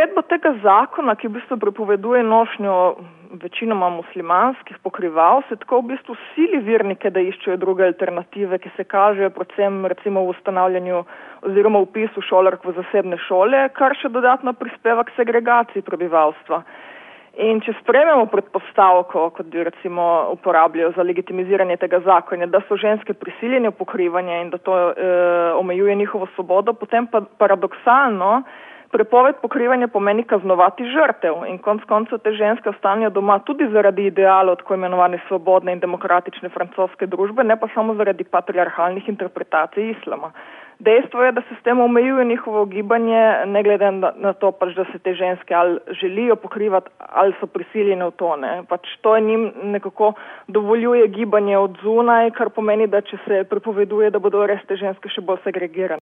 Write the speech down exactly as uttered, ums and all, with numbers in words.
uvedba tega zakona, ki v bistvu prepoveduje nošnjo večinoma muslimanskih pokrival, se tako v bistvu sili vernike, da iščejo druge alternative, ki se kažejo predvsem recimo v ustanavljanju oziroma vpisu šolark v zasebne šole, kar še dodatno prispeva k segregaciji prebivalstva. In če sprejmemo predpostavko, kot bi recimo uporabljajo za legitimiziranje tega zakona, da so ženske prisiljene v pokrivanje in da to e, omejuje njihovo svobodo, potem pa paradoksalno prepoved pokrivanja pomeni kaznovati žrtev in konec koncev te ženske ostanejo doma tudi zaradi idealov tako imenovane svobodne in demokratične francoske družbe, ne pa samo zaradi patriarhalnih interpretacij islama. Dejstvo je, da se s tem omejuje njihovo gibanje, ne glede na, na to, pač, da se te ženske ali želijo pokrivati ali so prisiljene v to. Ne. Pač to njim nekako dovoljuje gibanje od zunaj, kar pomeni, da če se prepoveduje, da bodo res te ženske še bolj segregirane.